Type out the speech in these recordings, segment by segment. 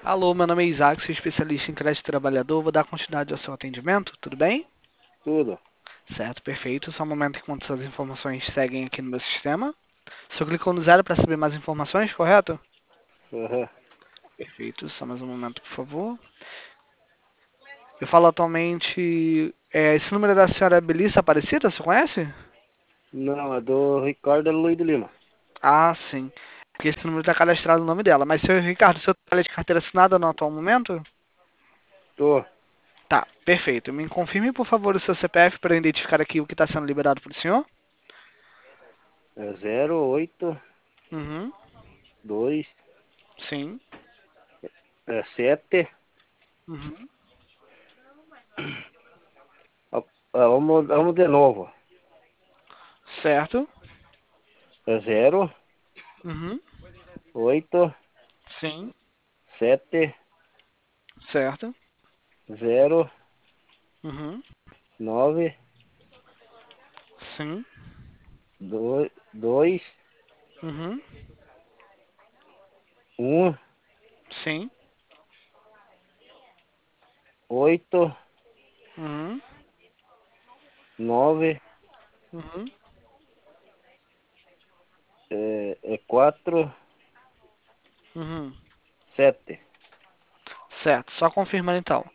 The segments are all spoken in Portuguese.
Alô, meu nome é Isaac, sou especialista em crédito trabalhador. Vou dar continuidade ao seu atendimento, tudo bem? Tudo. Certo, perfeito. Só um momento enquanto suas informações seguem aqui no meu sistema. O senhor clicou no zero para saber mais informações, correto? Aham. Perfeito, só mais um momento, por favor. Eu falo atualmente. Esse número é da senhora Belissa Aparecida, você conhece? Não, é do Ricardo Luiz de Lima. Ah, sim. Porque esse número está cadastrado no nome dela. Mas, senhor Ricardo, o senhor trabalha de carteira assinada no atual momento? Tô. Tá, perfeito. Me confirme, por favor, o seu CPF para eu identificar aqui o que está sendo liberado para o senhor. É 08 Uhum, 2 sim. 7. Uhum. Vamos de novo. Certo. É 0 Uhum. 8 Sim. 7 Certo. 0 Uhum. 9 Sim. 2 Uhum. 1 Sim. 8 Uhum. 9 Uhum. 4 Uhum. 7. Certo. Só confirmando então.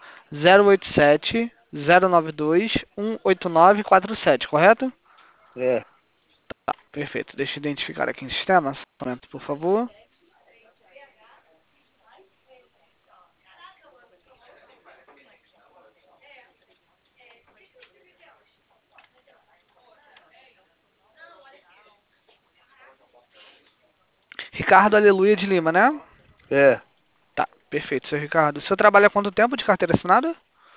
087-092-18947, correto? É. Perfeito. Deixa eu identificar aqui em sistema. Só um momento, por favor. Ricardo Aleluia de Lima, né? É. Tá. Perfeito, seu Ricardo. O senhor trabalha há quanto tempo de carteira assinada?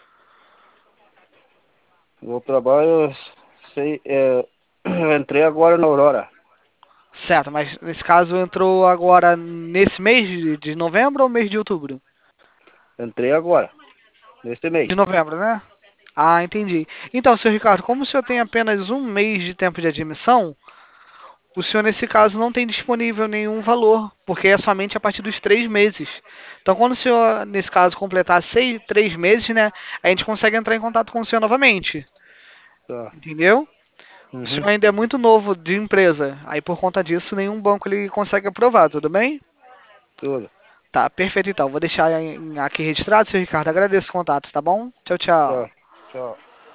No trabalho, sei, eu entrei agora na Aurora. Certo, mas nesse caso entrou agora nesse mês de novembro ou mês de outubro? Entrei agora, neste mês. De novembro, né? Ah, entendi. Então, senhor Ricardo, como o senhor tem apenas um mês de tempo de admissão, o senhor, nesse caso, não tem disponível nenhum valor, porque é somente a partir dos 3 meses. Então, quando o senhor, nesse caso, completar 3 meses, né, a gente consegue entrar em contato com o senhor novamente. Tá. Entendeu? O Uhum. senhor ainda é muito novo de empresa, aí por conta disso, nenhum banco ele consegue aprovar, tudo bem? Tudo. Tá, perfeito então. Vou deixar aqui registrado, senhor Ricardo. Agradeço o contato, tá bom? Tchau, Tá. tchau. Tchau.